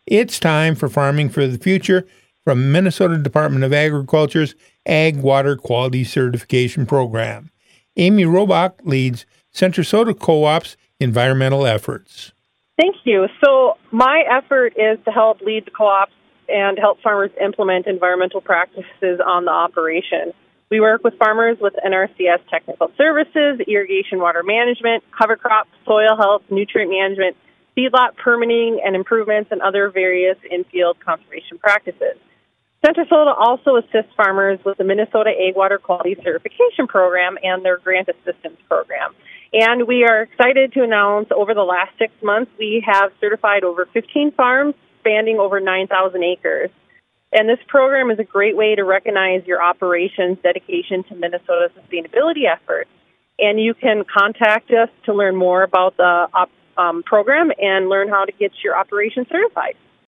It's time for Farming for the Future from Minnesota Department of Agriculture's Ag Water Quality Certification Program. Amy Robach leads Centrisota Co-op's environmental efforts. Thank you. So my effort is to help lead the co-ops and help farmers implement environmental practices on the operation. We work with farmers with NRCS technical services, irrigation water management, cover crop, soil health, nutrient management, feedlot permitting and improvements, and other various in-field conservation practices. Centrisota also assists farmers with the Minnesota Ag Water Quality Certification Program and their grant assistance program. And we are excited to announce over the last 6 months, we have certified over 15 farms spanning over 9,000 acres. And this program is a great way to recognize your operation's dedication to Minnesota's sustainability efforts. And you can contact us to learn more about the program and learn how to get your operation certified.